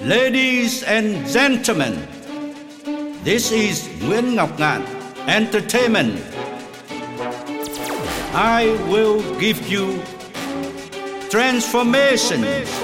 Ladies and gentlemen, this is Nguyễn Ngọc Ngạn Entertainment. I will give you transformation.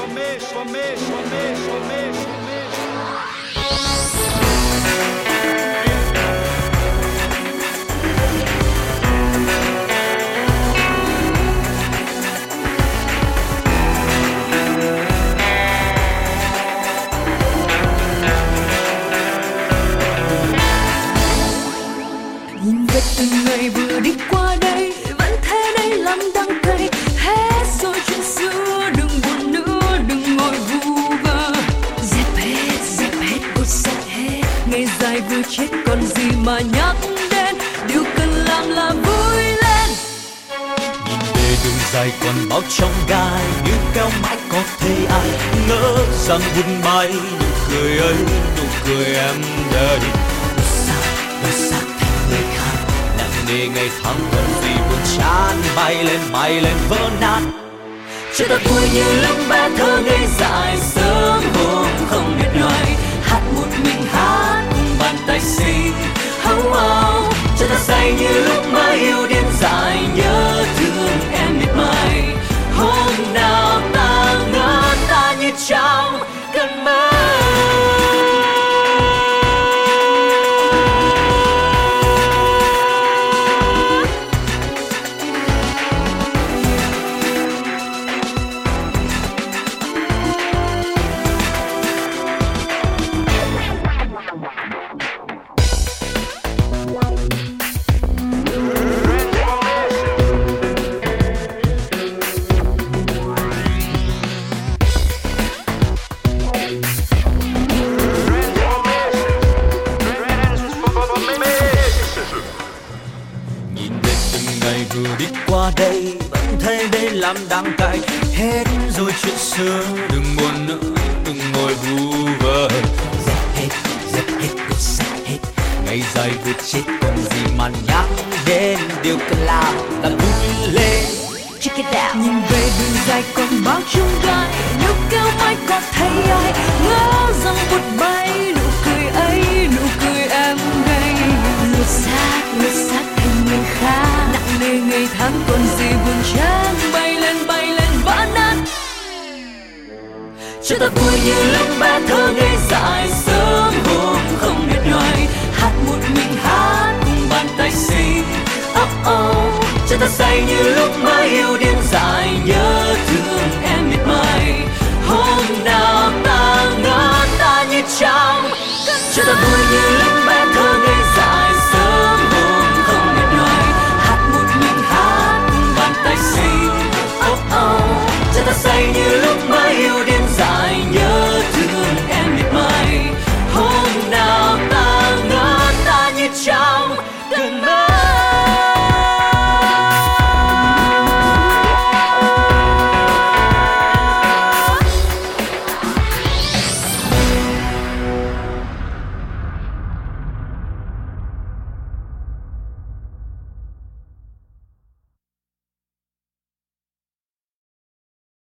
Nhìn về từng ngày vừa đi qua đây, vẫn thế đây lắm đắng cay. Hết rồi chuyện xưa, đừng buồn nữa, đừng ngồi vu vơ. Dẹp hết, vứt sạch hết. Ngày dài vừa chết còn gì mà nhắc đến. Điều cần làm là vui lên. Nhìn về đường dài còn bao trong gai, như kéo mãi có thể ai ngỡ rằng buồn bay. Nụ cười ấy, nụ cười em đây. Đôi xác thành người khác, nặng nề ngày tháng còn gì buồn chán. Bay lên vỡ nát. Chưa ta vui như lúc bé thơ ngây dại, sớm hôm không biết nói. Hát một mình hát cùng bàn tay xinh. Cho ta say như lúc mới yêu điên dại, nhớ thương em miệt mài. Hôm nào ta ngỡ ta như trong cơn mơ. Vừa đi qua đây, vẫn thấy đây làm đắng cay. Hết rồi chuyện xưa, đừng buồn nữa, đừng ngồi vu vơ. Dẹp hết, vứt sạch hết. Ngày dài vừa chết còn gì mà nhắc đến. Điều cần làm là vui lên. Check it out. Nhìn về đường dài còn bao chung gai, nếu kêu mãi có thấy ai ngỡ rằng vụt bay. Nụ cười ấy, nụ cười em đây. Lột xác thành người khác. Nặng nề ngày tháng còn gì buồn chán. Bay lên vỡ nát. Cho ta vui như lúc bé thơ ngây dại, sớm hôm không biết nói. Hát một mình hát cùng bàn tay xinh. Cho ta say như lúc mới yêu điên dại, nhớ thương em miệt mài. Hôm nào ta ngỡ ta như trong. Cho ta vui